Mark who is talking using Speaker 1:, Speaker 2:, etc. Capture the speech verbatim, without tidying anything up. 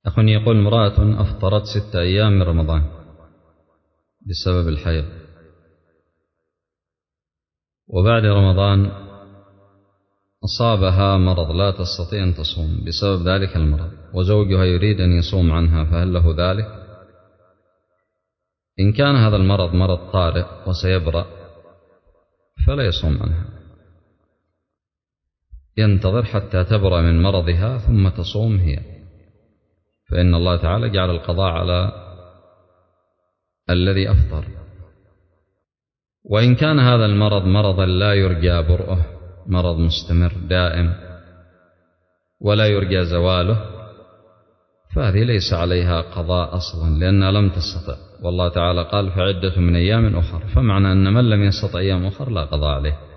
Speaker 1: أخ يقول: امرأة أفطرت ستة أيام من رمضان بسبب الحيض، وبعد رمضان أصابها مرض لا تستطيع أن تصوم بسبب ذلك المرض، وزوجها يريد أن يصوم عنها، فهل له ذلك؟ إن كان هذا المرض مرض طارئ وسيبرأ فلا يصوم عنها، ينتظر حتى تبرأ من مرضها ثم تصوم هي، فإن الله تعالى جعل القضاء على الذي أفطر. وإن كان هذا المرض مرضا لا يرجى برؤه، مرض مستمر دائم ولا يرجى زواله، فهذه ليس عليها قضاء أصلا لأنها لم تستطع، والله تعالى قال: فعدة من أيام أخر، فمعنى أن من لم يستطع أيام أخر لا قضاء عليه.